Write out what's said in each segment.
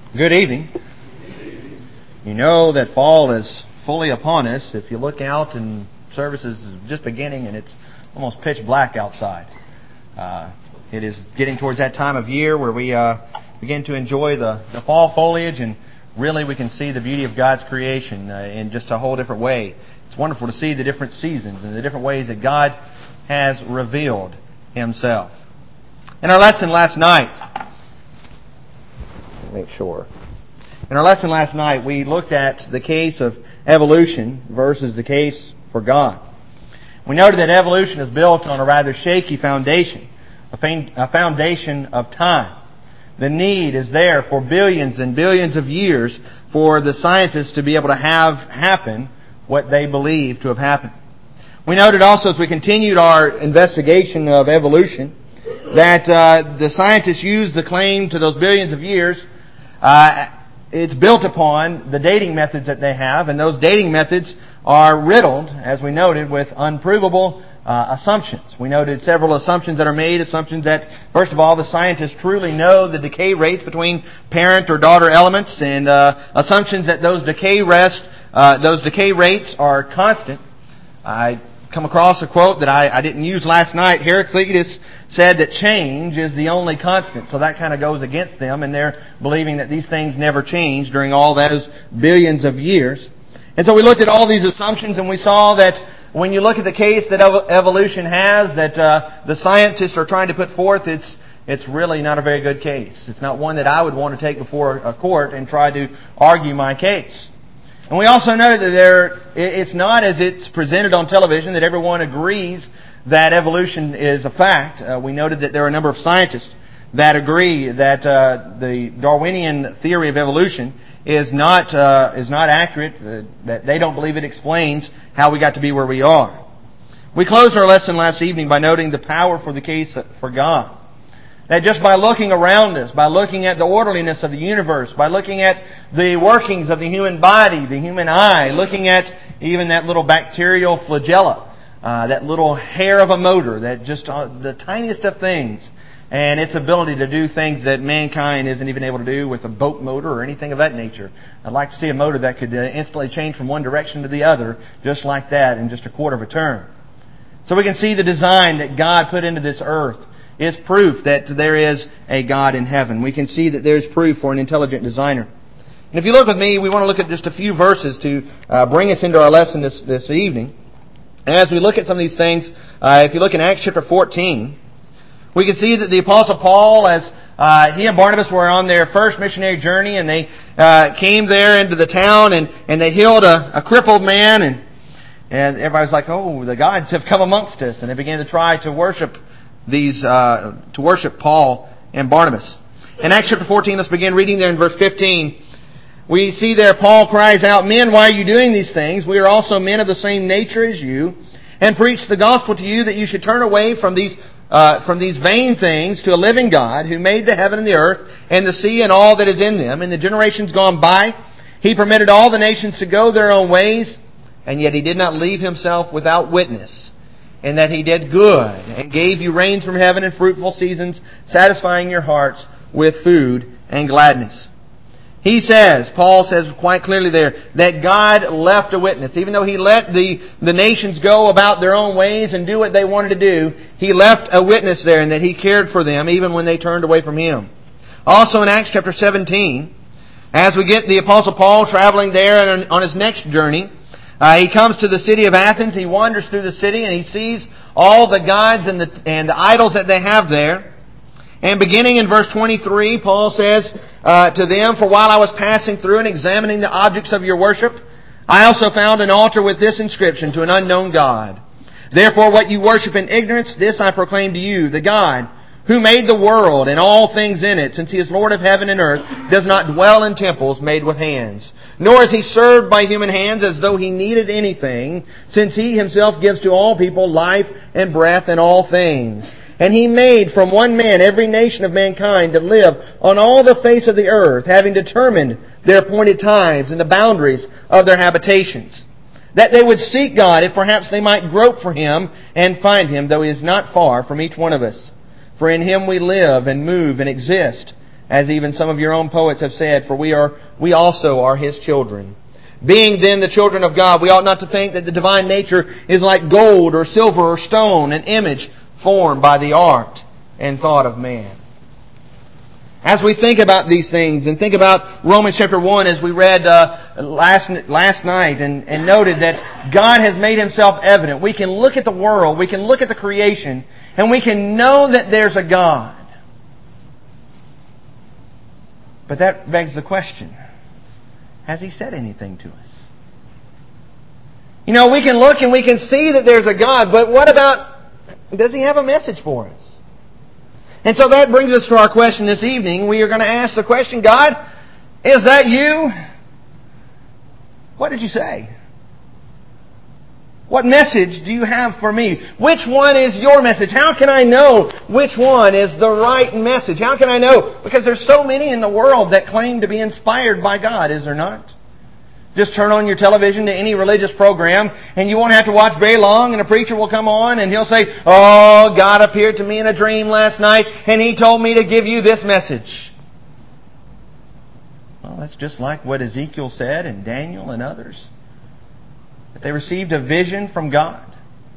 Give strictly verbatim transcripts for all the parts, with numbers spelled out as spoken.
Good evening. You know that fall is fully upon us. If you look out and services is just beginning and it's almost pitch black outside. Uh, it is getting towards that time of year where we uh, begin to enjoy the, the fall foliage, and really we can see the beauty of God's creation uh, in just a whole different way. It's wonderful to see the different seasons and the different ways that God has revealed Himself. In our lesson last night, make sure. In our lesson last night, we looked at the case of evolution versus the case for God. We noted that evolution is built on a rather shaky foundation, a foundation of time. The need is there for billions and billions of years for the scientists to be able to have happen what they believe to have happened. We noted also as we continued our investigation of evolution that uh, the scientists use the claim to those billions of years. Uh, it's built upon the dating methods that they have, and those dating methods are riddled, as we noted, with unprovable uh, assumptions. We noted several assumptions that are made, assumptions that, first of all, the scientists truly know the decay rates between parent or daughter elements, and uh, assumptions that those decay rest, uh, those decay rates are constant. I come across a quote that I, I didn't use last night. Heraclitus said that change is the only constant. So that kind of goes against them, and they're believing that these things never change during all those billions of years. And so we looked at all these assumptions, and we saw that when you look at the case that evolution has, that uh, the scientists are trying to put forth, it's it's really not a very good case. It's not one that I would want to take before a court and try to argue my case. And we also noted that there, it's not as it's presented on television that everyone agrees that evolution is a fact. Uh, we noted that there are a number of scientists that agree that uh, the Darwinian theory of evolution is not uh, is not accurate, uh, that they don't believe it explains how we got to be where we are. We closed our lesson last evening by noting the power for the case for God. That just by looking around us, by looking at the orderliness of the universe, by looking at the workings of the human body, the human eye, looking at even that little bacterial flagella, uh, that little hair of a motor, that just uh, the tiniest of things, and its ability to do things that mankind isn't even able to do with a boat motor or anything of that nature. I'd like to see a motor that could uh, instantly change from one direction to the other, just like that, in just a quarter of a turn. So we can see the design that God put into this earth is proof that there is a God in heaven. We can see that there is proof for an intelligent designer. And if you look with me, we want to look at just a few verses to uh, bring us into our lesson this, this evening. And as we look at some of these things, uh, if you look in Acts chapter fourteen, we can see that the Apostle Paul, as uh, he and Barnabas were on their first missionary journey, and they uh, came there into the town, and, and they healed a, a crippled man, and, and everybody's like, oh, the gods have come amongst us, and they began to try to worship these uh, to worship Paul and Barnabas. In Acts chapter fourteen, let's begin reading there in verse fifteen. We see there Paul cries out, "Men, why are you doing these things? We are also men of the same nature as you, and preach the gospel to you that you should turn away from these uh, from these vain things to a living God who made the heaven and the earth and the sea and all that is in them. In the generations gone by, He permitted all the nations to go their own ways, and yet He did not leave Himself without witness, and that He did good, and gave you rains from heaven and fruitful seasons, satisfying your hearts with food and gladness." He says, Paul says quite clearly there, that God left a witness. Even though He let the, the nations go about their own ways and do what they wanted to do, He left a witness there, and that He cared for them even when they turned away from Him. Also in Acts chapter seventeen, as we get the Apostle Paul traveling there on, on his next journey, Uh, he comes to the city of Athens. He wanders through the city and he sees all the gods and the and the idols that they have there. And beginning in verse twenty-three, Paul says uh, to them, "For while I was passing through and examining the objects of your worship, I also found an altar with this inscription, to an unknown God. Therefore what you worship in ignorance, this I proclaim to you, the God who made the world and all things in it, since He is Lord of heaven and earth, does not dwell in temples made with hands. Nor is He served by human hands as though He needed anything, since He Himself gives to all people life and breath and all things. And He made from one man every nation of mankind to live on all the face of the earth, having determined their appointed times and the boundaries of their habitations, that they would seek God, if perhaps they might grope for Him and find Him, though He is not far from each one of us. For in Him we live and move and exist, as even some of your own poets have said, for we are we also are His children. Being then the children of God, we ought not to think that the divine nature is like gold or silver or stone, an image formed by the art and thought of man. As we think about these things and think about Romans chapter one, as we read uh, last last night and, and noted that God has made Himself evident, we can look at the world, we can look at the creation, and we can know that there's a God. But that begs the question, has He said anything to us? You know, we can look and we can see that there's a God, but what about, does He have a message for us? And so that brings us to our question this evening. We are going to ask the question, God, is that You? What did You say? What message do You have for me? Which one is Your message? How can I know which one is the right message? How can I know? Because there's so many in the world that claim to be inspired by God, is there not? Just turn on your television to any religious program and you won't have to watch very long, and a preacher will come on and he'll say, oh, God appeared to me in a dream last night and He told me to give you this message. Well, that's just like what Ezekiel said and Daniel and others. That they received a vision from God.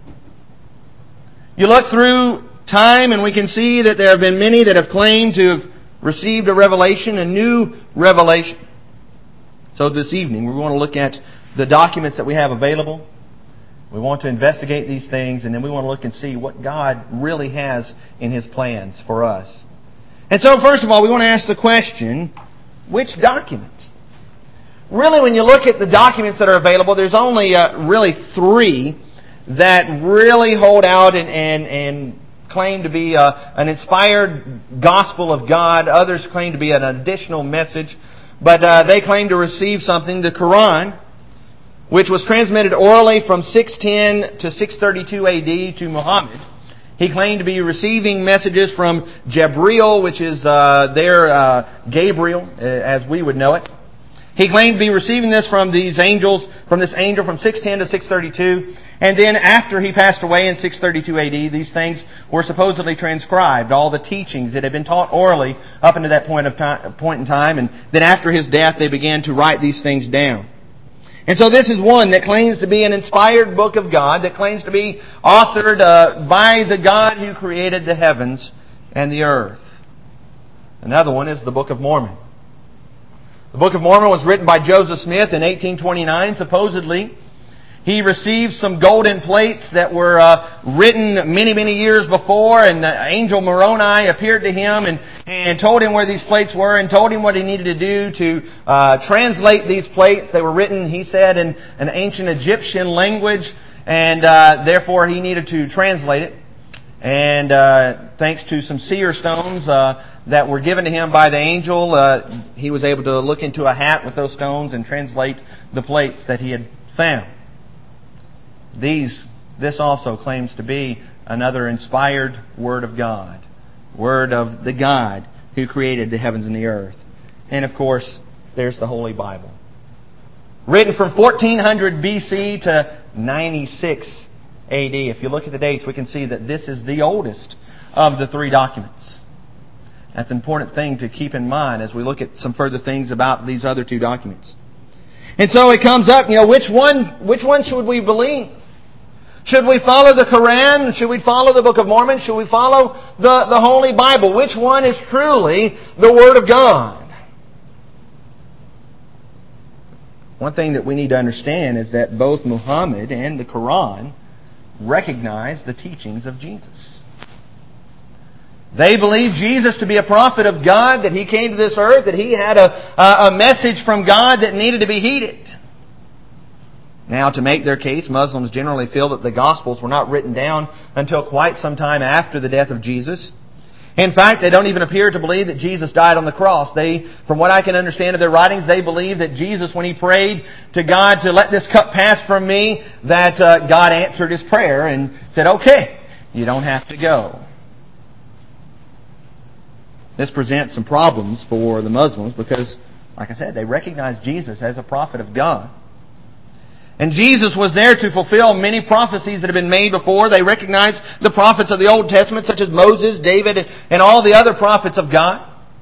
You look through time and we can see that there have been many that have claimed to have received a revelation, a new revelation. So this evening we want to look at the documents that we have available. We want to investigate these things, and then we want to look and see what God really has in His plans for us. And so first of all, we want to ask the question, which document? Really, when you look at the documents that are available, there's only uh, really three that really hold out and, and, and claim to be uh, an inspired gospel of God. Others claim to be an additional message. But uh, they claim to receive something, the Quran, which was transmitted orally from six ten to six thirty-two A D to Muhammad. He claimed to be receiving messages from Jabril, which is uh, their uh, Gabriel, uh, as we would know it. He claimed to be receiving this from these angels, from this angel from six ten to six thirty-two. And then after he passed away in six thirty-two A D, these things were supposedly transcribed, all the teachings that had been taught orally up until that point of time, point in time. And then after his death, they began to write these things down. And so this is one that claims to be an inspired book of God, that claims to be authored uh, by the God who created the heavens and the earth. Another one is the Book of Mormon. The Book of Mormon was written by Joseph Smith in eighteen twenty-nine. Supposedly, he received some golden plates that were uh, written many, many years before, and the angel Moroni appeared to him and, and told him where these plates were and told him what he needed to do to uh, translate these plates. They were written, he said, in an ancient Egyptian language, and uh, therefore he needed to translate it. And uh, thanks to some seer stones uh, that were given to him by the angel, uh, he was able to look into a hat with those stones and translate the plates that he had found. These, this also claims to be another inspired Word of God. Word of the God who created the heavens and the earth. And of course, there's the Holy Bible. Written from fourteen hundred B C to ninety-six A D. If you look at the dates, we can see that this is the oldest of the three documents. That's an important thing to keep in mind as we look at some further things about these other two documents. And so it comes up, you know, which one, which one should we believe? Should we follow the Quran? Should we follow the Book of Mormon? Should we follow the, the Holy Bible? Which one is truly the Word of God? One thing that we need to understand is that both Muhammad and the Quran recognize the teachings of Jesus. They believe Jesus to be a prophet of God, that He came to this earth, that He had a, a message from God that needed to be heeded. Now, to make their case, Muslims generally feel that the Gospels were not written down until quite some time after the death of Jesus. In fact, they don't even appear to believe that Jesus died on the cross. They, from what I can understand of their writings, they believe that Jesus, when He prayed to God to let this cup pass from me, that uh, God answered His prayer and said, okay, you don't have to go. This presents some problems for the Muslims because, like I said, they recognize Jesus as a prophet of God. And Jesus was there to fulfill many prophecies that had been made before. They recognized the prophets of the Old Testament, such as Moses, David, and all the other prophets of God.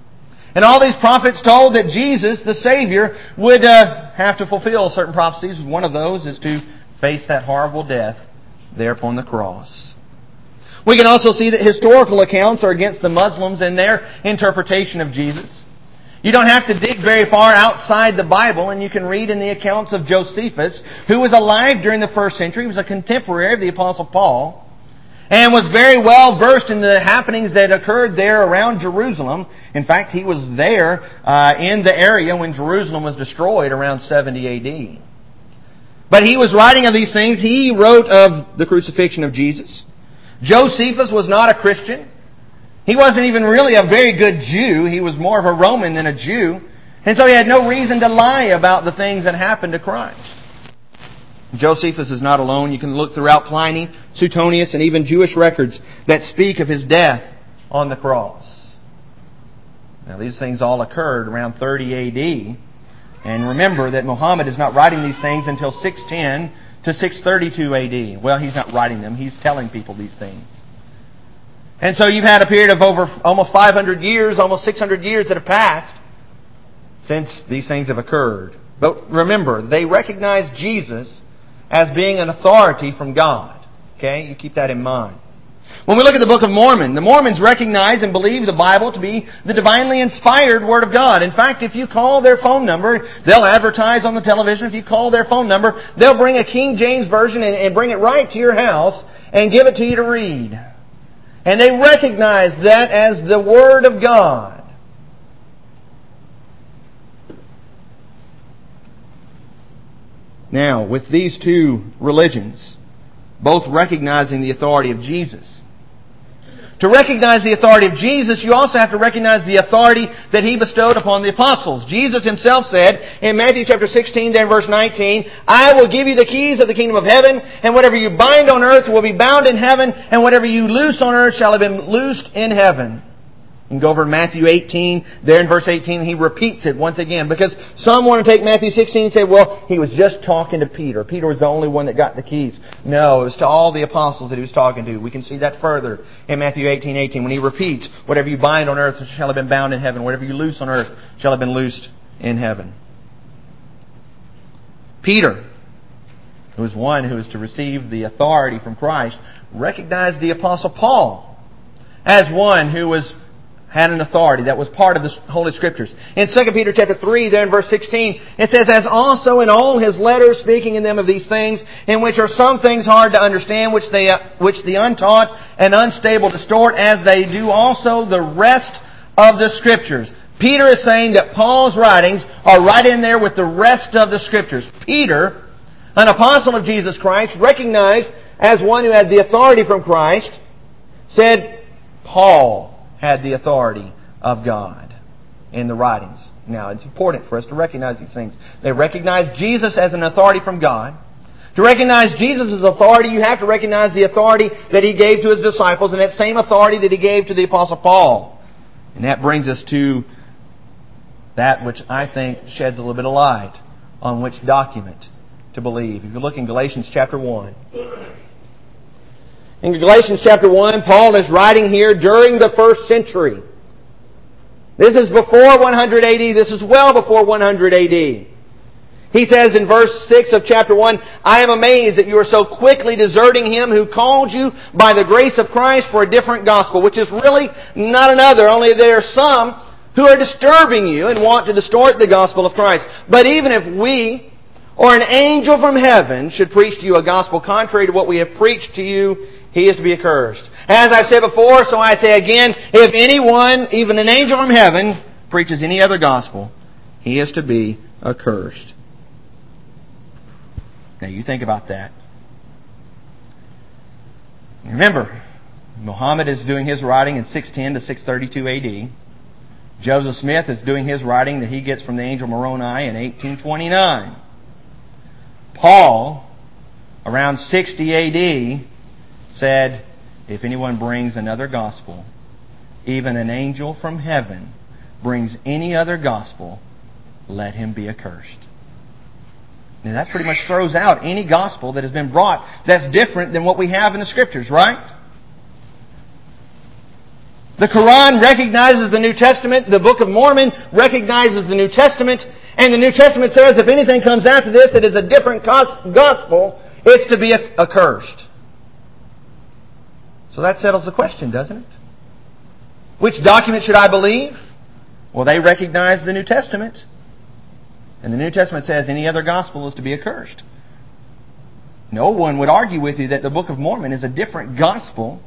And all these prophets told that Jesus, the Savior, would uh, have to fulfill certain prophecies. One of those is to face that horrible death there upon the cross. We can also see that historical accounts are against the Muslims in their interpretation of Jesus. You don't have to dig very far outside the Bible, and you can read in the accounts of Josephus, who was alive during the first century. He was a contemporary of the Apostle Paul, and was very well versed in the happenings that occurred there around Jerusalem. In fact, he was there uh, in the area when Jerusalem was destroyed around seventy A D. But he was writing of these things. He wrote of the crucifixion of Jesus. Josephus was not a Christian. He wasn't even really a very good Jew. He was more of a Roman than a Jew. And so he had no reason to lie about the things that happened to Christ. Josephus is not alone. You can look throughout Pliny, Suetonius, and even Jewish records that speak of his death on the cross. Now, these things all occurred around thirty A D. And remember that Muhammad is not writing these things until six ten to six thirty-two A D. Well, he's not writing them. He's telling people these things. And so you've had a period of over almost five hundred years, almost six hundred years that have passed since these things have occurred. But remember, they recognized Jesus as being an authority from God. Okay? You keep that in mind. When we look at the Book of Mormon, the Mormons recognize and believe the Bible to be the divinely inspired Word of God. In fact, if you call their phone number, they'll advertise on the television. If you call their phone number, they'll bring a King James Version and, and bring it right to your house and give it to you to read. And they recognize that as the Word of God. Now, with these two religions, both recognizing the authority of Jesus. To recognize the authority of Jesus, you also have to recognize the authority that He bestowed upon the apostles. Jesus Himself said in Matthew chapter sixteen, then verse nineteen, I will give you the keys of the kingdom of heaven, and whatever you bind on earth will be bound in heaven, and whatever you loose on earth shall have been loosed in heaven. You can go over to Matthew eighteen. There in verse eighteen, He repeats it once again. Because some want to take Matthew sixteen and say, well, He was just talking to Peter. Peter was the only one that got the keys. No, it was to all the apostles that He was talking to. We can see that further in Matthew eighteen eighteen when He repeats, whatever you bind on earth shall have been bound in heaven. Whatever you loose on earth shall have been loosed in heaven. Peter, who was one who was to receive the authority from Christ, recognized the Apostle Paul as one who was had an authority that was part of the Holy Scriptures. In Second Peter chapter three, there in verse sixteen, it says, as also in all his letters, speaking in them of these things, in which are some things hard to understand, which they which the untaught and unstable distort, as they do also the rest of the Scriptures. Peter is saying that Paul's writings are right in there with the rest of the Scriptures. Peter, an apostle of Jesus Christ, recognized as one who had the authority from Christ, said, Paul had the authority of God in the writings. Now, it's important for us to recognize these things. They recognize Jesus as an authority from God. To recognize Jesus' authority, you have to recognize the authority that He gave to His disciples, and that same authority that He gave to the Apostle Paul. And that brings us to that which I think sheds a little bit of light on which document to believe. If you look in Galatians chapter one. In Galatians chapter one, Paul is writing here during the first century. This is before one hundred A D. This is well before one hundred A D. He says in verse six of chapter one, I am amazed that you are so quickly deserting Him who called you by the grace of Christ for a different gospel, which is really not another, only there are some who are disturbing you and want to distort the gospel of Christ. But even if we or an angel from heaven should preach to you a gospel contrary to what we have preached to you, he is to be accursed. As I've said before, so I say again, if anyone, even an angel from heaven, preaches any other gospel, he is to be accursed. Now you think about that. Remember, Muhammad is doing his writing in six ten to six thirty-two A D. Joseph Smith is doing his writing that he gets from the angel Moroni in eighteen twenty-nine. Paul, around sixty A D, said, if anyone brings another gospel, even an angel from heaven brings any other gospel, let him be accursed. Now that pretty much throws out any gospel that has been brought that's different than what we have in the Scriptures, right? The Quran recognizes the New Testament. The Book of Mormon recognizes the New Testament. And the New Testament says if anything comes after this that is a different gospel, it's to be accursed. So that settles the question, doesn't it? Which document should I believe? Well, they recognize the New Testament. And the New Testament says any other gospel is to be accursed. No one would argue with you that the Book of Mormon is a different gospel.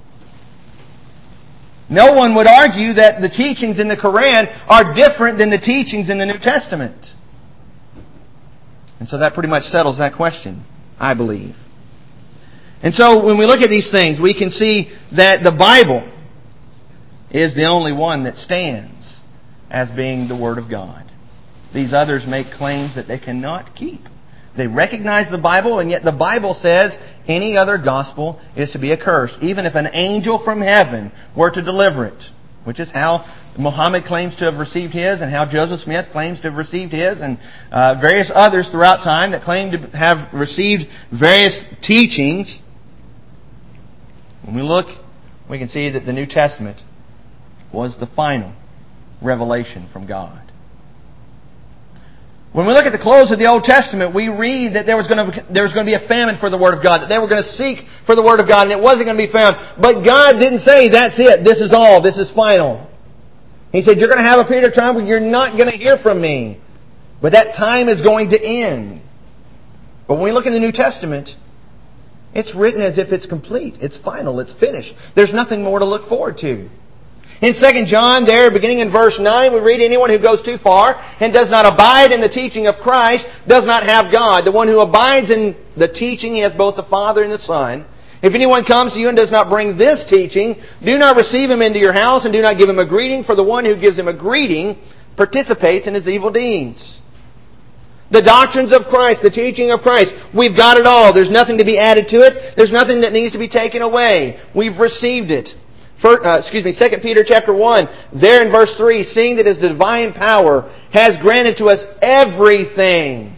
No one would argue that the teachings in the Quran are different than the teachings in the New Testament. And so that pretty much settles that question, I believe. And so when we look at these things, we can see that the Bible is the only one that stands as being the Word of God. These others make claims that they cannot keep. They recognize the Bible, and yet the Bible says any other gospel is to be accursed, even if an angel from heaven were to deliver it, which is how Muhammad claims to have received his, and how Joseph Smith claims to have received his, and uh, various others throughout time that claim to have received various teachings. When we look, we can see that the New Testament was the final revelation from God. When we look at the close of the Old Testament, we read that there was going to there was going to be a famine for the Word of God, that they were going to seek for the Word of God, and it wasn't going to be found. But God didn't say, that's it, this is all, this is final. He said, you're going to have a period of time where you're not going to hear from me. But that time is going to end. But when we look in the New Testament, it's written as if it's complete, it's final, it's finished. There's nothing more to look forward to. In Second John, there, beginning in verse nine, we read, anyone who goes too far and does not abide in the teaching of Christ does not have God. The one who abides in the teaching, he has both the Father and the Son. If anyone comes to you and does not bring this teaching, do not receive him into your house and do not give him a greeting, for the one who gives him a greeting participates in his evil deeds. The doctrines of Christ, the teaching of Christ, we've got it all. There's nothing to be added to it. There's nothing that needs to be taken away. We've received it. First, uh, excuse me, Second Peter chapter one, there in verse three, seeing that His divine power has granted to us everything.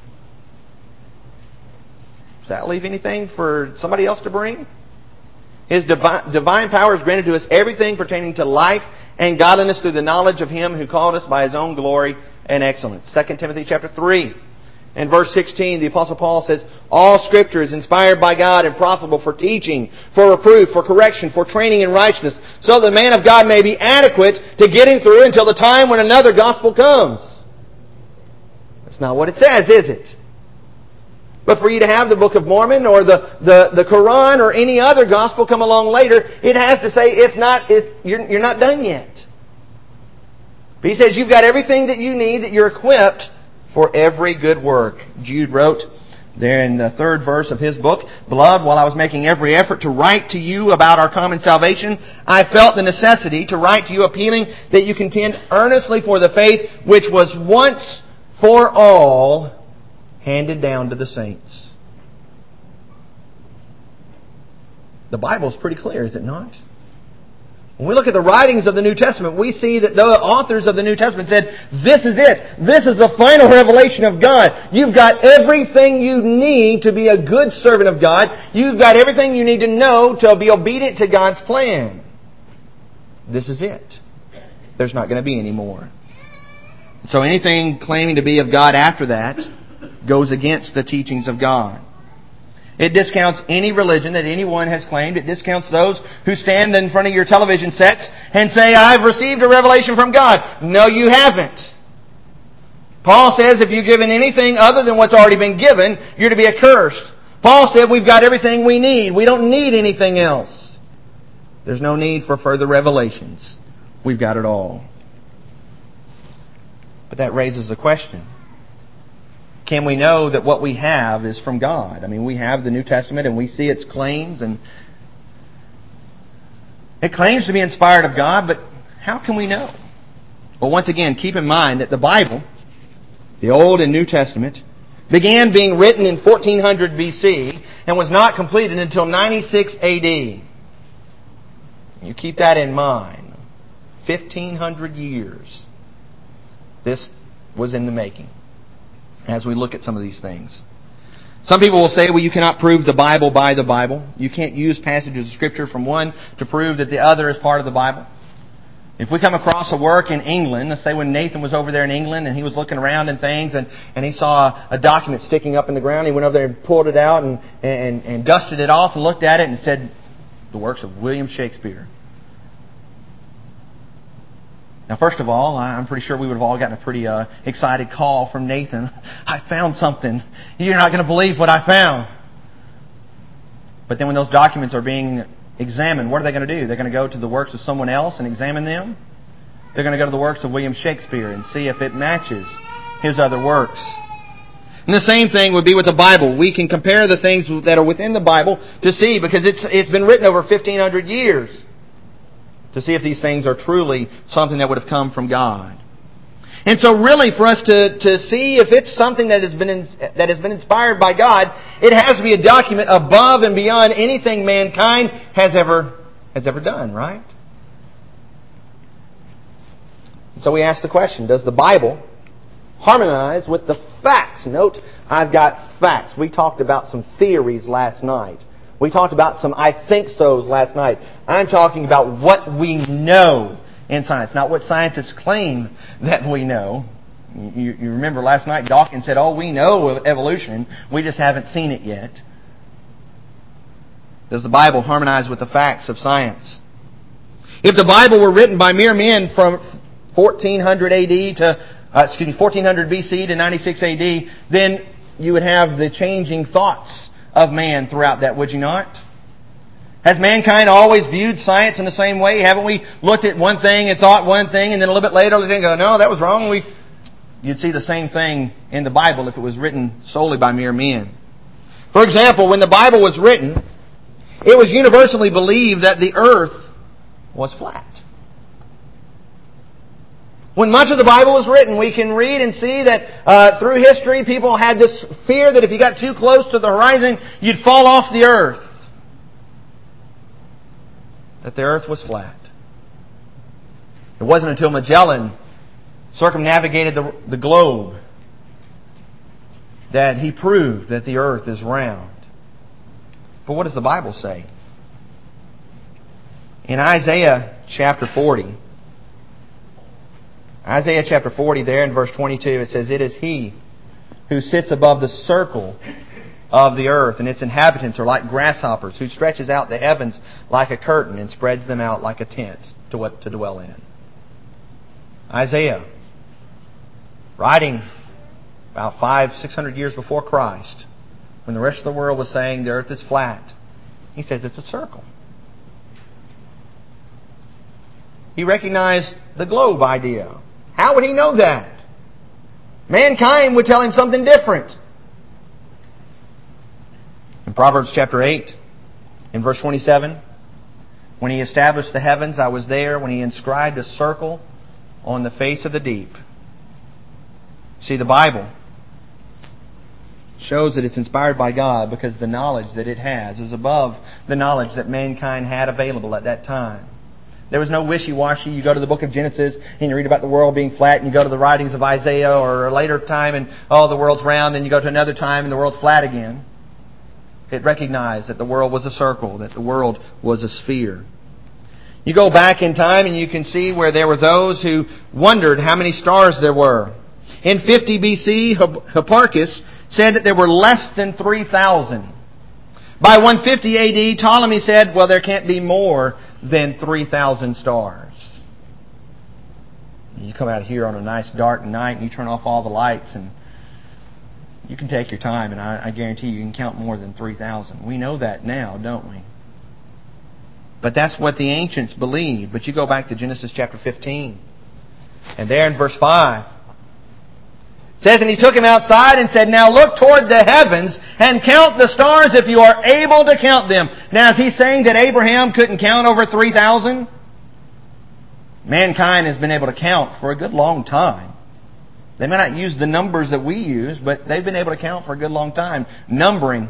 Does that leave anything for somebody else to bring? His divi- divine power has granted to us everything pertaining to life and godliness through the knowledge of Him who called us by His own glory and excellence. Second Timothy chapter three. In verse sixteen, the Apostle Paul says, all Scripture is inspired by God and profitable for teaching, for reproof, for correction, for training in righteousness, so that the man of God may be adequate to getting through until the time when another gospel comes. That's not what it says, is it? But for you to have the Book of Mormon or the, the, the Quran or any other gospel come along later, it has to say it's not, it, you're, you're not done yet. But he says you've got everything that you need, that you're equipped for every good work. Jude wrote there in the third verse of his book, Beloved, while I was making every effort to write to you about our common salvation, I felt the necessity to write to you appealing that you contend earnestly for the faith which was once for all handed down to the saints. The Bible is pretty clear, is it not? When we look at the writings of the New Testament, we see that the authors of the New Testament said, this is it. This is the final revelation of God. You've got everything you need to be a good servant of God. You've got everything you need to know to be obedient to God's plan. This is it. There's not going to be any more. So anything claiming to be of God after that goes against the teachings of God. It discounts any religion that anyone has claimed. It discounts those who stand in front of your television sets and say, I've received a revelation from God. No, you haven't. Paul says if you've given anything other than what's already been given, you're to be accursed. Paul said we've got everything we need. We don't need anything else. There's no need for further revelations. We've got it all. But that raises the question. Can we know that what we have is from God? I mean, we have the New Testament and we see its claims, and it claims to be inspired of God, but how can we know? Well, once again, keep in mind that the Bible, the Old and New Testament, began being written in fourteen hundred B C and was not completed until ninety-six A D. You keep that in mind. fifteen hundred years. This was in the making. As we look at some of these things. Some people will say, well, you cannot prove the Bible by the Bible. You can't use passages of Scripture from one to prove that the other is part of the Bible. If we come across a work in England, let's say when Nathan was over there in England and he was looking around and things and, and he saw a document sticking up in the ground, he went over there and pulled it out and, and, and dusted it off and looked at it and said, the works of William Shakespeare. Now, first of all, I'm pretty sure we would have all gotten a pretty uh, excited call from Nathan. I found something. You're not going to believe what I found. But then when those documents are being examined, what are they going to do? They're going to go to the works of someone else and examine them? They're going to go to the works of William Shakespeare and see if it matches his other works. And the same thing would be with the Bible. We can compare the things that are within the Bible to see, because it's it's been written over fifteen hundred years, to see if these things are truly something that would have come from God. And so really for us to, to see if it's something that has been in, that has been inspired by God, it has to be a document above and beyond anything mankind has ever has ever done, right? So we ask the question, does the Bible harmonize with the facts? Note, I've got facts. We talked about some theories last night. We talked about some I think so's last night. I'm talking about what we know in science, not what scientists claim that we know. You, you remember last night Dawkins said, oh, we know evolution, we just haven't seen it yet. Does the Bible harmonize with the facts of science? If the Bible were written by mere men from fourteen hundred A D to, uh, excuse me, fourteen hundred B C to ninety-six A D, then you would have the changing thoughts of man throughout that, would you not? Has mankind always viewed science in the same way? Haven't we looked at one thing and thought one thing, and then a little bit later we go, no, that was wrong. We, you'd see the same thing in the Bible if it was written solely by mere men. For example, when the Bible was written, it was universally believed that the earth was flat. When much of the Bible was written, we can read and see that uh, through history, people had this fear that if you got too close to the horizon, you'd fall off the earth. That the earth was flat. It wasn't until Magellan circumnavigated the, the globe that he proved that the earth is round. But what does the Bible say? In Isaiah chapter forty, Isaiah chapter forty, there in verse twenty-two, it says, it is He who sits above the circle of the earth, and its inhabitants are like grasshoppers, who stretches out the heavens like a curtain and spreads them out like a tent to what to dwell in. Isaiah, writing about five, six hundred years before Christ, when the rest of the world was saying the earth is flat, he says it's a circle. He recognized the globe idea. How would he know that? Mankind would tell him something different. In Proverbs chapter eight, in verse twenty-seven, when He established the heavens, I was there. When He inscribed a circle on the face of the deep. See, the Bible shows that it's inspired by God because the knowledge that it has is above the knowledge that mankind had available at that time. There was no wishy-washy. You go to the book of Genesis and you read about the world being flat, and you go to the writings of Isaiah or a later time and, oh, the world's round. Then you go to another time and the world's flat again. It recognized that the world was a circle, that the world was a sphere. You go back in time and you can see where there were those who wondered how many stars there were. In fifty B C, Hipparchus said that there were less than three thousand. By one fifty A D, Ptolemy said, well, there can't be more than three thousand stars. You come out here on a nice dark night and you turn off all the lights, and you can take your time, and I, I guarantee you can count more than three thousand. We know that now, don't we? But that's what the ancients believed. But you go back to Genesis chapter fifteen, and there in verse five, it says, and He took him outside and said, now look toward the heavens and count the stars if you are able to count them. Now, is He saying that Abraham couldn't count over three thousand? Mankind has been able to count for a good long time. They may not use the numbers that we use, but they've been able to count for a good long time, numbering.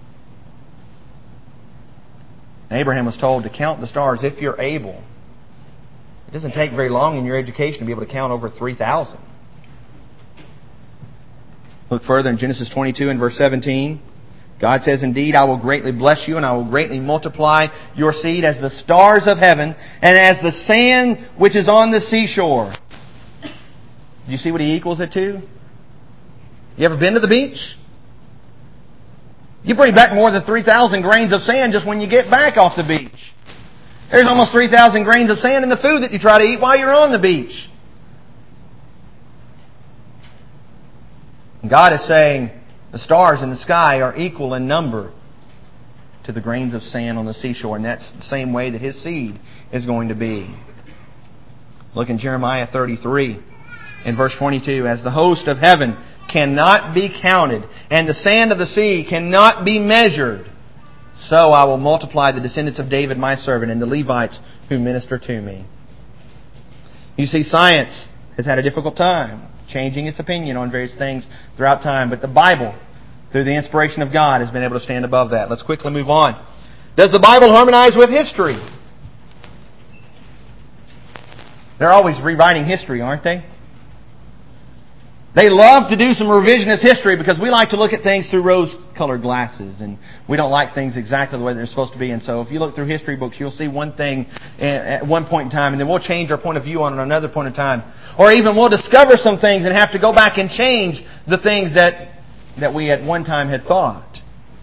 Abraham was told to count the stars if you're able. It doesn't take very long in your education to be able to count over three thousand. Look further in Genesis twenty-two and verse seventeen. God says, indeed, I will greatly bless you, and I will greatly multiply your seed as the stars of heaven, and as the sand which is on the seashore. Do you see what He equals it to? You ever been to the beach? You bring back more than three thousand grains of sand just when you get back off the beach. There's almost three thousand grains of sand in the food that you try to eat while you're on the beach. And God is saying the stars in the sky are equal in number to the grains of sand on the seashore. And that's the same way that His seed is going to be. Look in Jeremiah thirty-three in verse twenty-two. As the host of heaven cannot be counted, and the sand of the sea cannot be measured, so I will multiply the descendants of David my servant and the Levites who minister to me. You see, science has had a difficult time changing its opinion on various things throughout time. But the Bible, through the inspiration of God, has been able to stand above that. Let's quickly move on. Does the Bible harmonize with history? They're always rewriting history, aren't they? They love to do some revisionist history because we like to look at things through rose-colored glasses, and we don't like things exactly the way they're supposed to be. And so if you look through history books, you'll see one thing at one point in time, and then we'll change our point of view on it another point in time. Or even we'll discover some things and have to go back and change the things that, that we at one time had thought.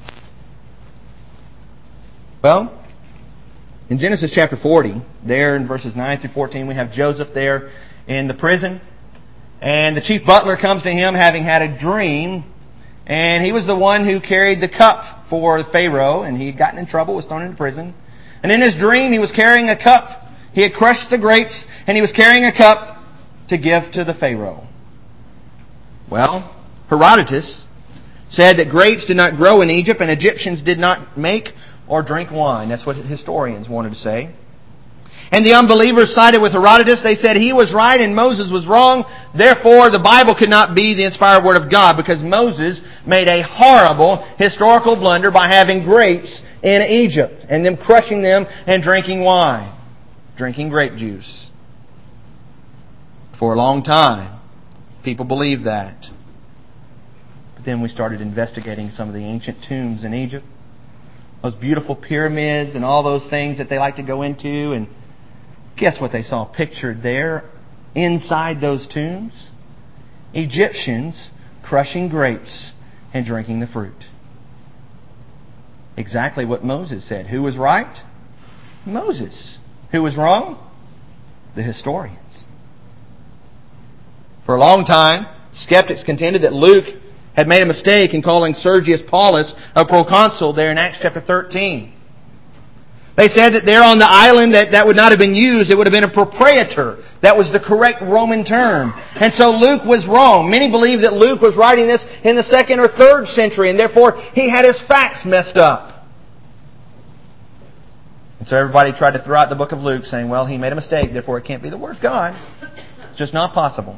Well, in Genesis chapter forty, there in verses nine through fourteen, we have Joseph there in the prison. And the chief butler comes to him having had a dream. And he was the one who carried the cup for Pharaoh. And he had gotten in trouble, was thrown into prison. And in his dream, he was carrying a cup. He had crushed the grapes, and he was carrying a cup to give to the Pharaoh. Well, Herodotus said that grapes did not grow in Egypt, and Egyptians did not make or drink wine. That's what historians wanted to say. And the unbelievers sided with Herodotus. They said he was right and Moses was wrong. Therefore, the Bible could not be the inspired Word of God, because Moses made a horrible historical blunder by having grapes in Egypt and them crushing them and drinking wine, drinking grape juice. For a long time, people believed that. But then we started investigating some of the ancient tombs in Egypt. Those beautiful pyramids and all those things that they like to go into, and guess what they saw pictured there inside those tombs? Egyptians crushing grapes and drinking the fruit. Exactly what Moses said. Who was right? Moses. Who was wrong? The historians. For a long time, skeptics contended that Luke had made a mistake in calling Sergius Paulus a proconsul there in Acts chapter thirteen. They said that there on the island that that would not have been used. It would have been a propraetor. That was the correct Roman term. And so Luke was wrong. Many believe that Luke was writing this in the second or third century, and therefore he had his facts messed up. And so everybody tried to throw out the book of Luke, saying, well, he made a mistake, therefore it can't be the Word of God. It's just not possible.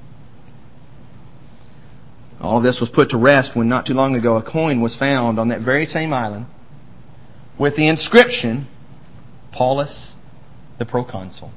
All of this was put to rest when not too long ago a coin was found on that very same island with the inscription, Paulus the proconsul.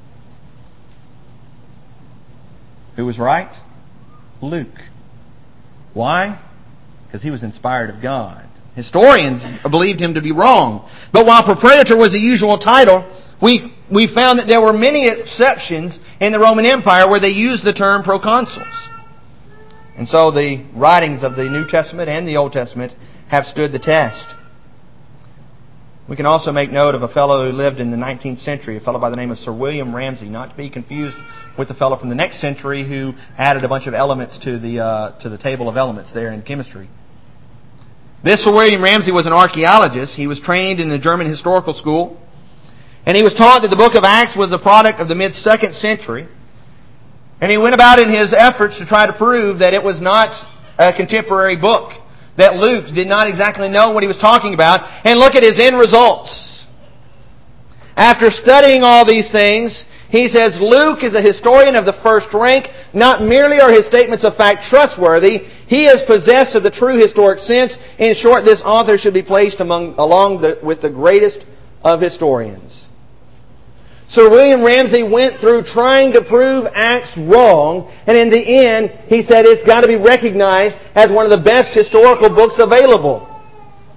Who was right? Luke. Why? Because he was inspired of God. Historians believed him to be wrong. But while propraetor was the usual title, we, we found that there were many exceptions in the Roman Empire where they used the term proconsuls. And so the writings of the New Testament and the Old Testament have stood the test. We can also make note of a fellow who lived in the nineteenth century, a fellow by the name of Sir William Ramsay, not to be confused with the fellow from the next century who added a bunch of elements to the uh, to the table of elements there in chemistry. This Sir William Ramsay was an archaeologist. He was trained in the German historical school, and he was taught that the book of Acts was a product of the mid-second century. And he went about in his efforts to try to prove that it was not a contemporary book, that Luke did not exactly know what he was talking about. And look at his end results. After studying all these things, he says, Luke is a historian of the first rank. Not merely are his statements of fact trustworthy, he is possessed of the true historic sense. In short, this author should be placed among along the, with the greatest of historians. Sir William Ramsay went through trying to prove Acts wrong, and in the end, he said it's got to be recognized as one of the best historical books available.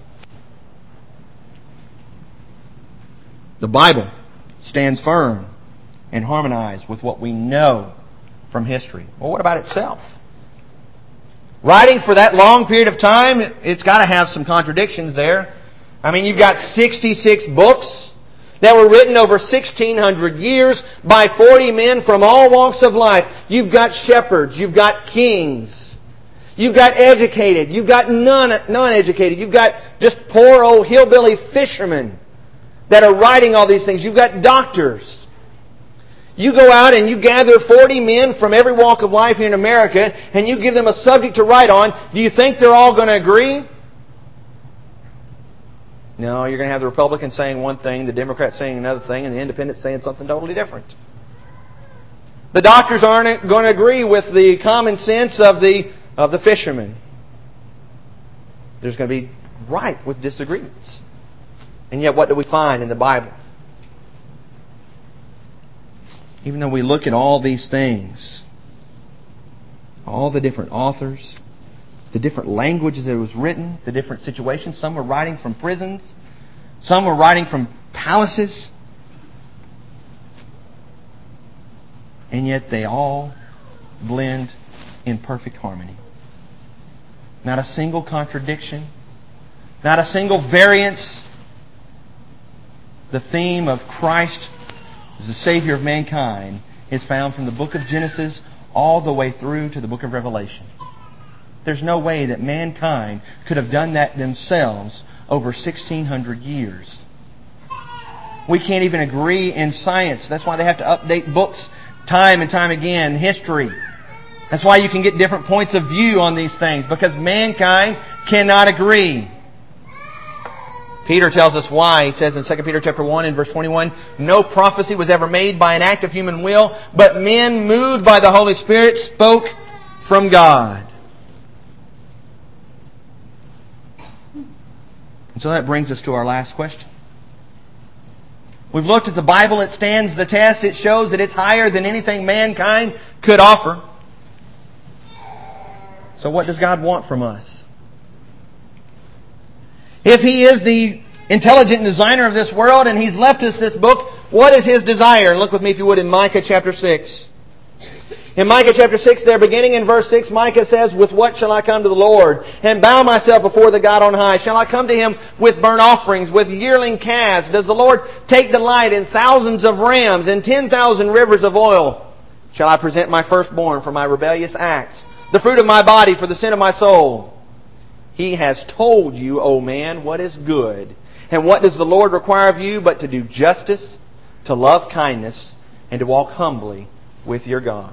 The Bible stands firm and harmonized with what we know from history. Well, what about itself? Writing for that long period of time, it's got to have some contradictions there. I mean, you've got sixty-six books that were written over sixteen hundred years by forty men from all walks of life. You've got shepherds, you've got kings, you've got educated, you've got non, non-educated, you've got just poor old hillbilly fishermen that are writing all these things. You've got doctors. You go out and you gather forty men from every walk of life here in America and you give them a subject to write on. Do you think they're all going to agree? No, you're going to have the Republicans saying one thing, the Democrats saying another thing, and the Independents saying something totally different. The doctors aren't going to agree with the common sense of the of the fishermen. There's going to be ripe with disagreements. And yet what do we find in the Bible? Even though we look at all these things, all the different authors, the different languages that it was written, the different situations. Some were writing from prisons. Some were writing from palaces. And yet they all blend in perfect harmony. Not a single contradiction. Not a single variance. The theme of Christ as the Savior of mankind is found from the book of Genesis all the way through to the book of Revelation. There's no way that mankind could have done that themselves over sixteen hundred years. We can't even agree in science. That's why they have to update books time and time again. History. That's why you can get different points of view on these things, because mankind cannot agree. Peter tells us why. He says in Second Peter chapter one and verse twenty-one, no prophecy was ever made by an act of human will, but men moved by the Holy Spirit spoke from God. And so that brings us to our last question. We've looked at the Bible. It stands the test. It shows that it's higher than anything mankind could offer. So what does God want from us? If He is the intelligent designer of this world and He's left us this book, what is His desire? And look with me, if you would, in Micah chapter six. In Micah chapter six, there beginning in verse six, Micah says, with what shall I come to the Lord and bow myself before the God on high? Shall I come to Him with burnt offerings, with yearling calves? Does the Lord take delight in thousands of rams and ten thousand rivers of oil? Shall I present my firstborn for my rebellious acts, the fruit of my body for the sin of my soul? He has told you, O man, what is good. And what does the Lord require of you but to do justice, to love kindness, and to walk humbly with your God?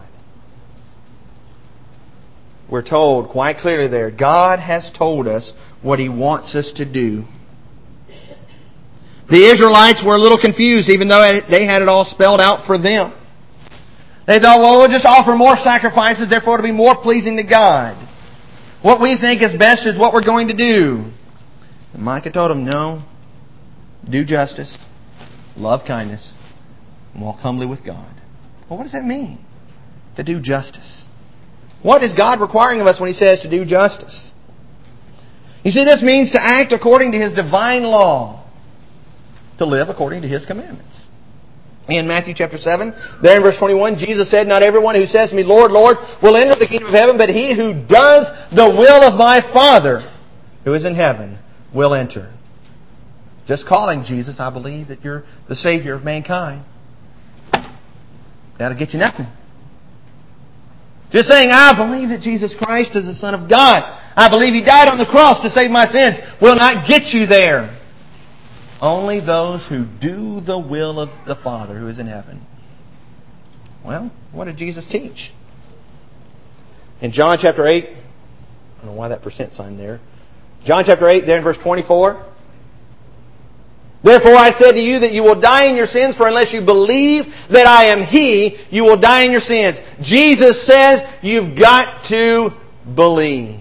We're told quite clearly there, God has told us what He wants us to do. The Israelites were a little confused, even though they had it all spelled out for them. They thought, well, we'll just offer more sacrifices, therefore it'll be more pleasing to God. What we think is best is what we're going to do. And Micah told them, no, do justice, love kindness, and walk humbly with God. Well, what does that mean? To do justice. What is God requiring of us when He says to do justice? You see, this means to act according to His divine law, to live according to His commandments. In Matthew chapter seven, there in verse twenty-one, Jesus said, not everyone who says to me, Lord, Lord, will enter the kingdom of heaven, but he who does the will of my Father who is in heaven will enter. Just calling Jesus, I believe that you're the Savior of mankind, that'll get you nothing. Just saying, I believe that Jesus Christ is the Son of God, I believe He died on the cross to save my sins, will not get you there. Only those who do the will of the Father who is in heaven. Well, what did Jesus teach? In John chapter eight, I don't know why that percent sign there. John chapter eight, there in verse twenty-four. Therefore I said to you that you will die in your sins, for unless you believe that I am He, you will die in your sins. Jesus says you've got to believe.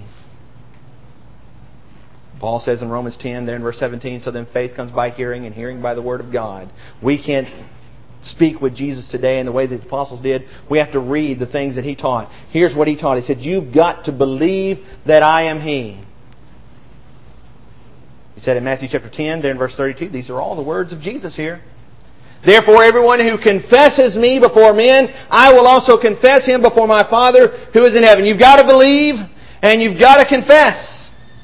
Paul says in Romans ten, there in verse seventeen, so then faith comes by hearing, and hearing by the Word of God. We can't speak with Jesus today in the way that the apostles did. We have to read the things that He taught. Here's what He taught. He said, you've got to believe that I am He. He said in Matthew chapter ten, there in verse thirty-two, these are all the words of Jesus here. Therefore, everyone who confesses me before men, I will also confess him before my Father who is in heaven. You've got to believe and you've got to confess.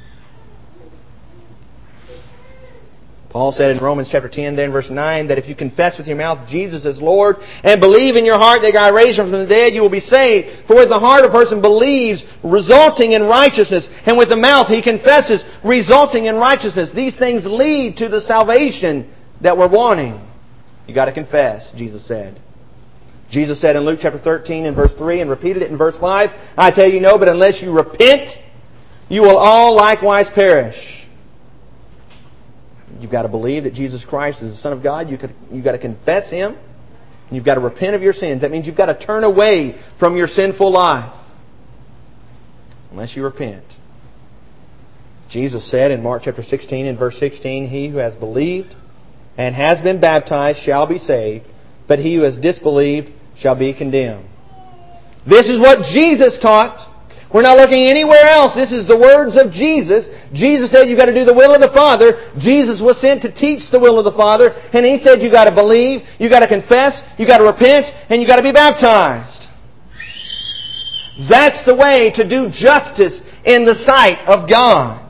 Paul said in Romans chapter ten, then verse nine, that if you confess with your mouth Jesus is Lord and believe in your heart that God raised Him from the dead, you will be saved. For with the heart a person believes, resulting in righteousness, and with the mouth he confesses, resulting in righteousness. These things lead to the salvation that we're wanting. You got to confess, Jesus said. Jesus said in Luke chapter thirteen and verse three, and repeated it in verse five, I tell you no, but unless you repent, you will all likewise perish. You've got to believe that Jesus Christ is the Son of God. You could, you've got to confess Him. And you've got to repent of your sins. That means you've got to turn away from your sinful life. Unless you repent. Jesus said in Mark chapter sixteen and verse sixteen, He who has believed and has been baptized shall be saved, but he who has disbelieved shall be condemned. This is what Jesus taught. We're not looking anywhere else. This is the words of Jesus. Jesus said you've got to do the will of the Father. Jesus was sent to teach the will of the Father. And He said you've got to believe, you've got to confess, you've got to repent, and you've got to be baptized. That's the way to do justice in the sight of God.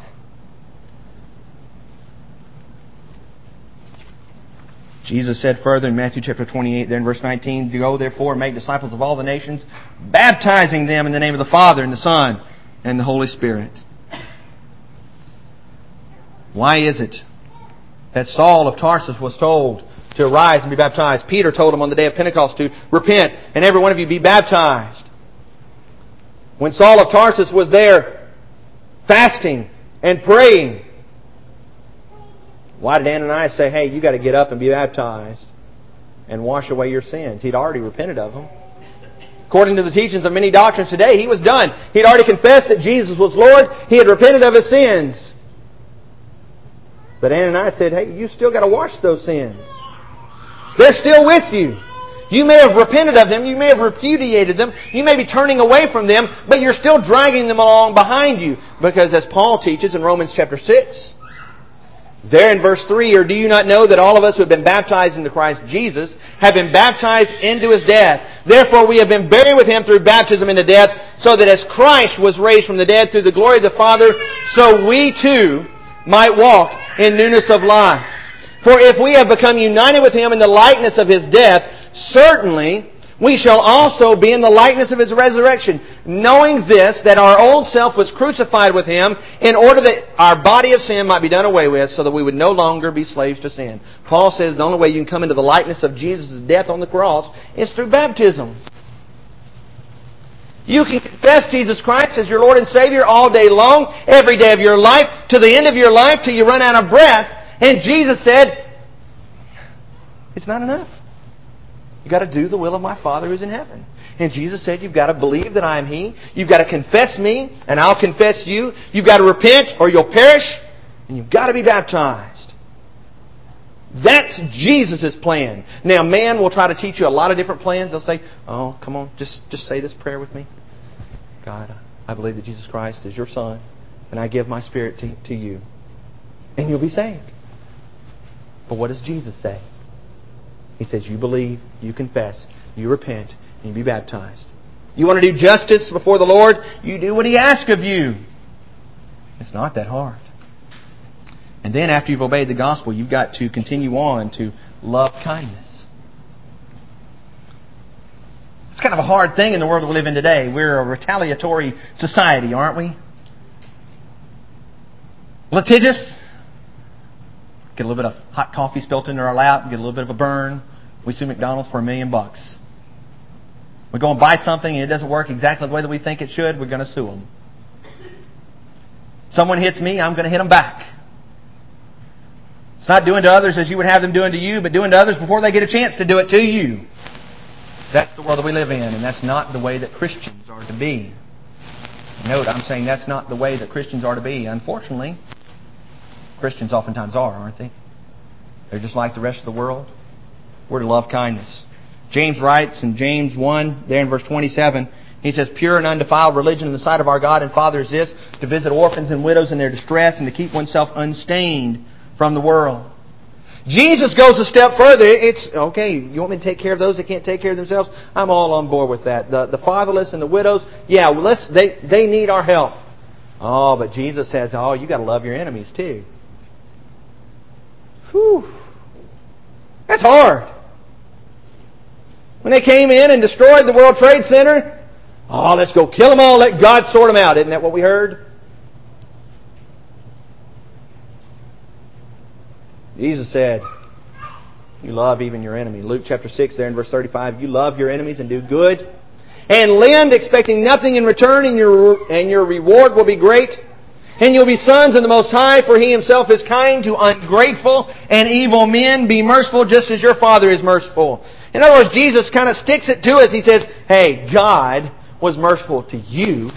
Jesus said further in Matthew chapter twenty-eight, there in verse nineteen, Go therefore and make disciples of all the nations, baptizing them in the name of the Father and the Son and the Holy Spirit. Why is it that Saul of Tarsus was told to arise and be baptized? Peter told him on the day of Pentecost to repent and every one of you be baptized. When Saul of Tarsus was there fasting and praying, why did Ananias say, hey, you got to get up and be baptized and wash away your sins? He'd already repented of them. According to the teachings of many doctrines today, he was done. He'd already confessed that Jesus was Lord. He had repented of his sins. But Ananias said, hey, you still got to wash those sins. They're still with you. You may have repented of them. You may have repudiated them. You may be turning away from them, but you're still dragging them along behind you. Because as Paul teaches in Romans chapter six, there in verse three, or do you not know that all of us who have been baptized into Christ Jesus have been baptized into His death? Therefore we have been buried with Him through baptism into death, so that as Christ was raised from the dead through the glory of the Father, so we too might walk in newness of life. For if we have become united with Him in the likeness of His death, certainly we shall also be in the likeness of His resurrection, knowing this, that our old self was crucified with Him in order that our body of sin might be done away with, so that we would no longer be slaves to sin. Paul says the only way you can come into the likeness of Jesus' death on the cross is through baptism. You can confess Jesus Christ as your Lord and Savior all day long, every day of your life, to the end of your life, till you run out of breath. And Jesus said, it's not enough. You've got to do the will of my Father who's in heaven. And Jesus said, you've got to believe that I am He. You've got to confess me, and I'll confess you. You've got to repent, or you'll perish. And you've got to be baptized. That's Jesus' plan. Now, man will try to teach you a lot of different plans. They'll say, oh, come on, just, just say this prayer with me. God, I believe that Jesus Christ is your Son, and I give my spirit to, to you. And you'll be saved. But what does Jesus say? He says, you believe, you confess, you repent, and you be baptized. You want to do justice before the Lord? You do what He asks of you. It's not that hard. And then after you've obeyed the gospel, you've got to continue on to love kindness. It's kind of a hard thing in the world that we live in today. We're a retaliatory society, aren't we? Litigious. Get a little bit of hot coffee spilt into our lap, get a little bit of a burn. We sue McDonald's for a million bucks. We go and buy something and it doesn't work exactly the way that we think it should, we're going to sue them. Someone hits me, I'm going to hit them back. It's not doing to others as you would have them doing to you, but doing to others before they get a chance to do it to you. That's the world that we live in, and that's not the way that Christians are to be. Note, I'm saying that's not the way that Christians are to be. Unfortunately, Christians oftentimes are, aren't they? They're just like the rest of the world. We're to love kindness. James writes in James one, there in verse twenty-seven, he says, pure and undefiled religion in the sight of our God and Father is this, to visit orphans and widows in their distress and to keep oneself unstained from the world. Jesus goes a step further. It's, okay, you want me to take care of those that can't take care of themselves? I'm all on board with that. The, the fatherless and the widows, yeah, well, let's, they, they need our help. Oh, but Jesus says, oh, you got to love your enemies too. Whew. That's hard. When they came in and destroyed the World Trade Center, oh, let's go kill them all, let God sort them out. Isn't that what we heard? Jesus said, you love even your enemy. Luke chapter six there in verse thirty-five, you love your enemies and do good, and lend expecting nothing in return, and your, and your reward will be great. And you'll be sons of the Most High, for He Himself is kind to ungrateful and evil men. Be merciful just as your Father is merciful. In other words, Jesus kind of sticks it to us. He says, hey, God was merciful to you.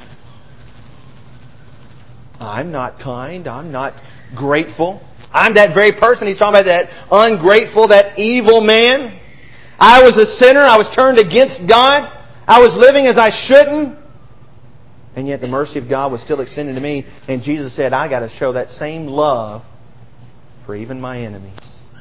I'm not kind. I'm not grateful. I'm that very person. He's talking about that ungrateful, that evil man. I was a sinner. I was turned against God. I was living as I shouldn't. And yet the mercy of God was still extended to me. And Jesus said, I got to show that same love for even my enemies.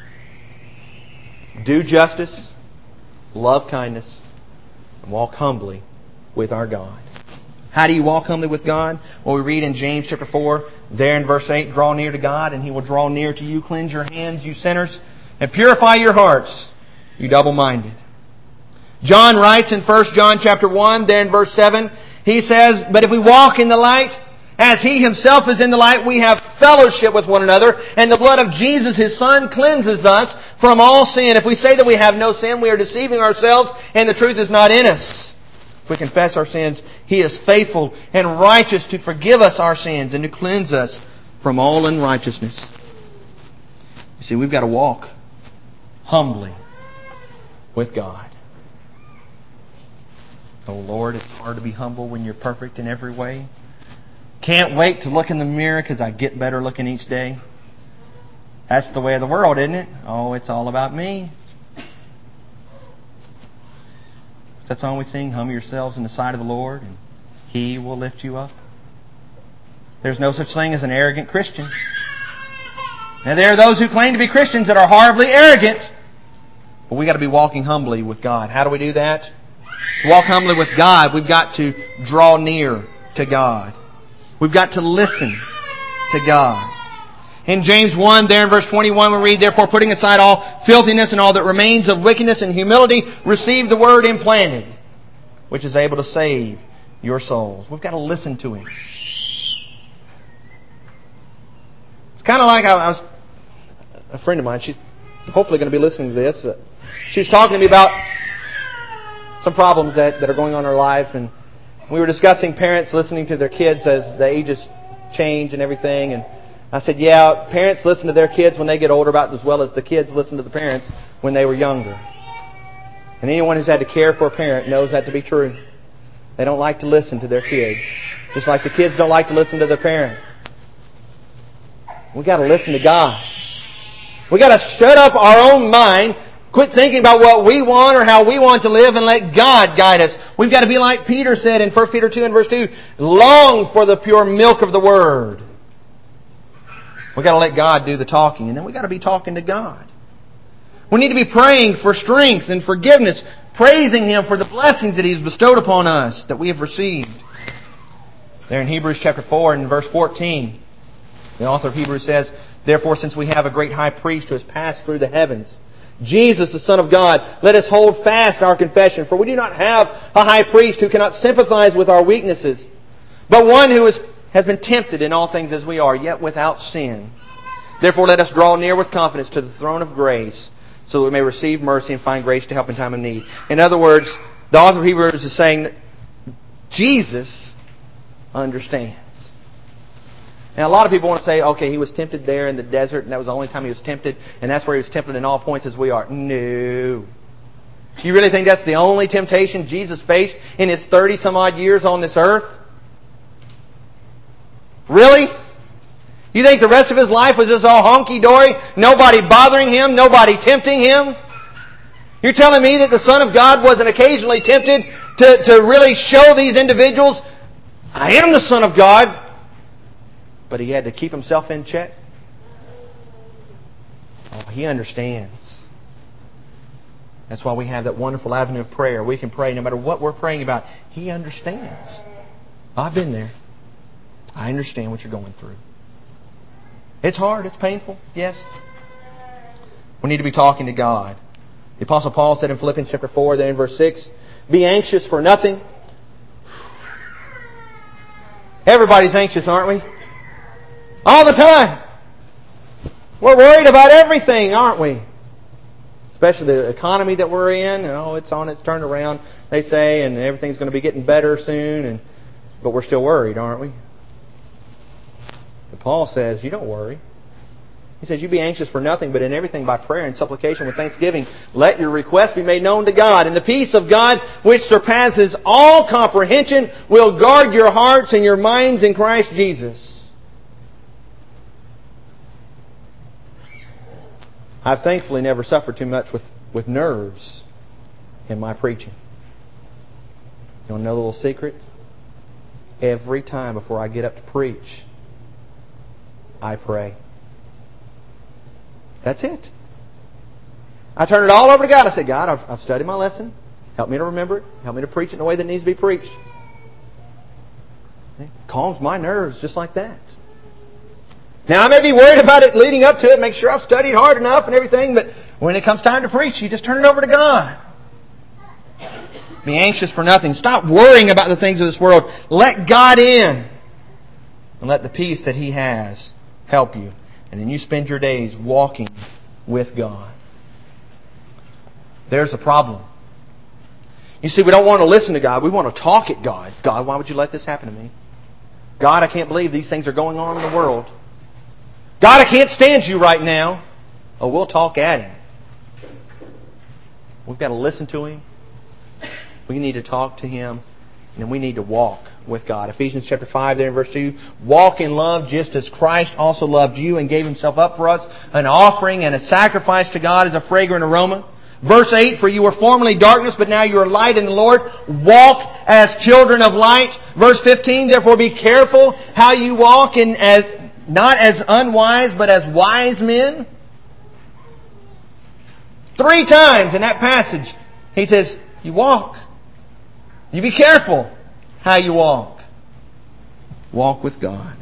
Do justice, love kindness, and walk humbly with our God. How do you walk humbly with God? Well, we read in James chapter four, there in verse eight, draw near to God, and He will draw near to you. Cleanse your hands, you sinners, and purify your hearts, you double-minded. John writes in First John chapter one, there in verse seven, he says, but if we walk in the light, as He Himself is in the light, we have fellowship with one another, and the blood of Jesus, His Son, cleanses us from all sin. If we say that we have no sin, we are deceiving ourselves, and the truth is not in us. If we confess our sins, He is faithful and righteous to forgive us our sins and to cleanse us from all unrighteousness. You see, we've got to walk humbly with God. Oh Lord, it's hard to be humble when you're perfect in every way. Can't wait to look in the mirror because I get better looking each day. That's the way of the world, isn't it? Oh, it's all about me. That song we sing, humble yourselves in the sight of the Lord, and He will lift you up. There's no such thing as an arrogant Christian. Now, there are those who claim to be Christians that are horribly arrogant. But we've got to be walking humbly with God. How do we do that? To walk humbly with God, we've got to draw near to God. We've got to listen to God. In James one, there in verse twenty-one, we read, therefore, putting aside all filthiness and all that remains of wickedness and humility, receive the word implanted, which is able to save your souls. We've got to listen to Him. It's kind of like I was a friend of mine. She's hopefully going to be listening to this. She was talking to me about some problems that, that are going on in her life, and we were discussing parents listening to their kids as the ages change and everything, and I said, yeah, parents listen to their kids when they get older about as well as the kids listen to the parents when they were younger. And anyone who's had to care for a parent knows that to be true. They don't like to listen to their kids. Just like the kids don't like to listen to their parent. We've got to listen to God. We've got to shut up our own mind, quit thinking about what we want or how we want to live, and let God guide us. We've got to be like Peter said in First Peter two and verse two, long for the pure milk of the Word. We've got to let God do the talking, and then we've got to be talking to God. We need to be praying for strength and forgiveness, praising Him for the blessings that He's bestowed upon us, that we have received. There in Hebrews chapter four and verse fourteen, the author of Hebrews says, therefore, since we have a great high priest who has passed through the heavens, Jesus, the Son of God, let us hold fast our confession, for we do not have a high priest who cannot sympathize with our weaknesses, but one who is has been tempted in all things as we are, yet without sin. Therefore let us draw near with confidence to the throne of grace, so that we may receive mercy and find grace to help in time of need. In other words, the author of Hebrews is saying that Jesus understands. Now, a lot of people want to say, okay, He was tempted there in the desert, and that was the only time He was tempted, and that's where He was tempted in all points as we are. No. You really think that's the only temptation Jesus faced in His thirty-some odd years on this earth? Really? You think the rest of His life was just all honky-dory? Nobody bothering Him? Nobody tempting Him? You're telling me that the Son of God wasn't occasionally tempted to, to really show these individuals, I am the Son of God, but He had to keep Himself in check? Oh, He understands. That's why we have that wonderful avenue of prayer. We can pray no matter what we're praying about. He understands. I've been there. I understand what you're going through. It's hard. It's painful. Yes. We need to be talking to God. The Apostle Paul said in Philippians chapter four, then in verse six, be anxious for nothing. Everybody's anxious, aren't we? All the time. We're worried about everything, aren't we? Especially the economy that we're in. Oh, it's on its turned around, they say, and everything's going to be getting better soon. And but we're still worried, aren't we? But Paul says, you don't worry. He says, you be anxious for nothing, but in everything by prayer and supplication with thanksgiving, let your requests be made known to God. And the peace of God, which surpasses all comprehension, will guard your hearts and your minds in Christ Jesus. I've thankfully never suffered too much with, with nerves in my preaching. You want to know a little secret? Every time before I get up to preach, I pray. That's it. I turn it all over to God. I say, God, I've, I've studied my lesson. Help me to remember it. Help me to preach it in the way that needs to be preached. It calms my nerves just like that. Now, I may be worried about it leading up to it, make sure I've studied hard enough and everything, but when it comes time to preach, you just turn it over to God. Be anxious for nothing. Stop worrying about the things of this world. Let God in. And let the peace that He has help you. And then you spend your days walking with God. There's the problem. You see, we don't want to listen to God. We want to talk at God. God, why would you let this happen to me? God, I can't believe these things are going on in the world. God, I can't stand you right now. Oh, we'll talk at Him. We've got to listen to Him. We need to talk to Him. And we need to walk with God. Ephesians chapter five, there in verse two. Walk in love just as Christ also loved you and gave Himself up for us, an offering and a sacrifice to God as a fragrant aroma. Verse eight, for you were formerly darkness, but now you are light in the Lord. Walk as children of light. Verse fifteen, therefore be careful how you walk, in as not as unwise, but as wise men. Three times in that passage, he says, you walk. You be careful how you walk. Walk with God.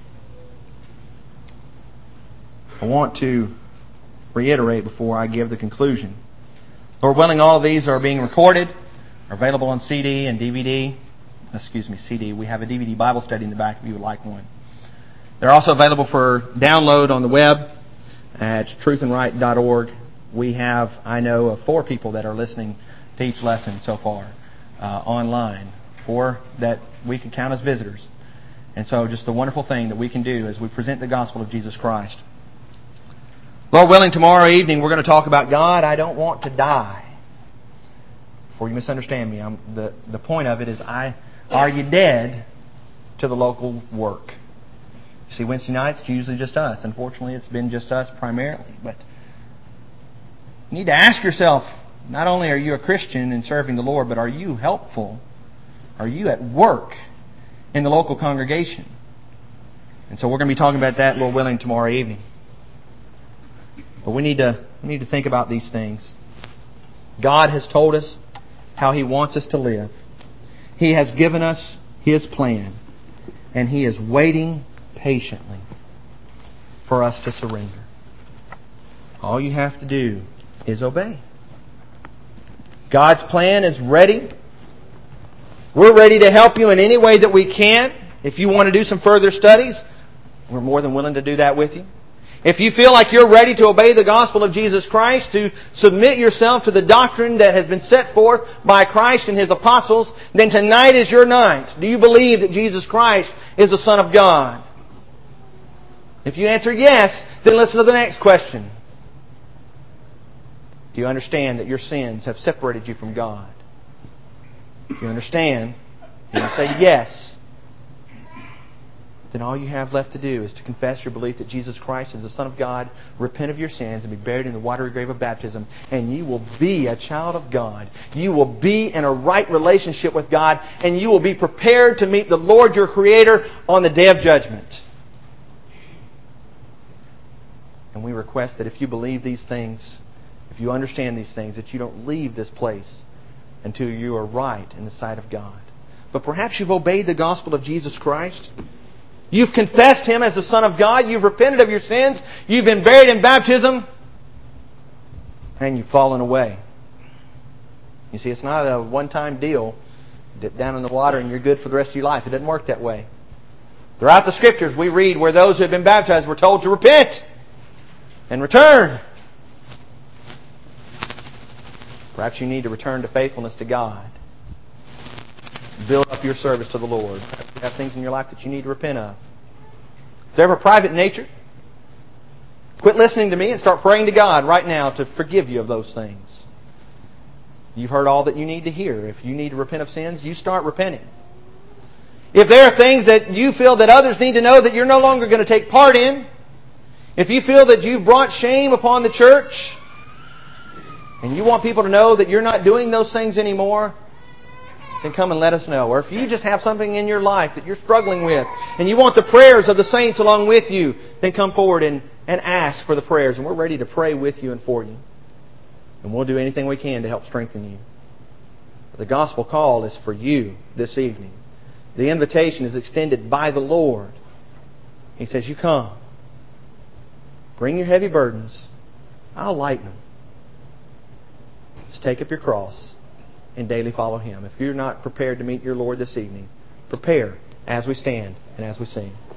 I want to reiterate before I give the conclusion. Lord willing, all of these are being recorded, are available on C D and D V D. Excuse me, C D. We have a D V D Bible study in the back if you would like one. They're also available for download on the web at truth and right dot org. We have, I know, of four people that are listening to each lesson so far uh, online, four that we can count as visitors. And so just the wonderful thing that we can do as we present the gospel of Jesus Christ. Lord willing, tomorrow evening we're going to talk about God, I don't want to die. Before you misunderstand me, I'm, the, the point of it is, I are you dead to the local work? You see, Wednesday nights, it's usually just us. Unfortunately, it's been just us primarily. But you need to ask yourself, not only are you a Christian in serving the Lord, but are you helpful? Are you at work in the local congregation? And so we're going to be talking about that, Lord willing, tomorrow evening. But we need to we need to think about these things. God has told us how He wants us to live. He has given us His plan. And He is waiting patiently for us to surrender. All you have to do is obey. God's plan is ready. We're ready to help you in any way that we can. If you want to do some further studies, we're more than willing to do that with you. If you feel like you're ready to obey the gospel of Jesus Christ, to submit yourself to the doctrine that has been set forth by Christ and His apostles, then tonight is your night. Do you believe that Jesus Christ is the Son of God? If you answer yes, then listen to the next question. Do you understand that your sins have separated you from God? If you understand, and you say yes, then all you have left to do is to confess your belief that Jesus Christ is the Son of God, repent of your sins, and be buried in the watery grave of baptism, and you will be a child of God. You will be in a right relationship with God, and you will be prepared to meet the Lord your Creator on the day of judgment. And we request that if you believe these things, if you understand these things, that you don't leave this place until you are right in the sight of God. But perhaps you've obeyed the gospel of Jesus Christ. You've confessed Him as the Son of God. You've repented of your sins. You've been buried in baptism. And you've fallen away. You see, it's not a one-time deal. Dip down in the water and you're good for the rest of your life. It doesn't work that way. Throughout the Scriptures we read where those who have been baptized were told to repent and return. Perhaps you need to return to faithfulness to God. Build up your service to the Lord. Perhaps you have things in your life that you need to repent of. If they're of a private nature, quit listening to me and start praying to God right now to forgive you of those things. You've heard all that you need to hear. If you need to repent of sins, you start repenting. If there are things that you feel that others need to know that you're no longer going to take part in, if you feel that you've brought shame upon the church, and you want people to know that you're not doing those things anymore, then come and let us know. Or if you just have something in your life that you're struggling with, and you want the prayers of the saints along with you, then come forward and, and ask for the prayers. And we're ready to pray with you and for you. And we'll do anything we can to help strengthen you. The gospel call is for you this evening. The invitation is extended by the Lord. He says, you come. Bring your heavy burdens. I'll lighten them. Just take up your cross and daily follow Him. If you're not prepared to meet your Lord this evening, prepare as we stand and as we sing.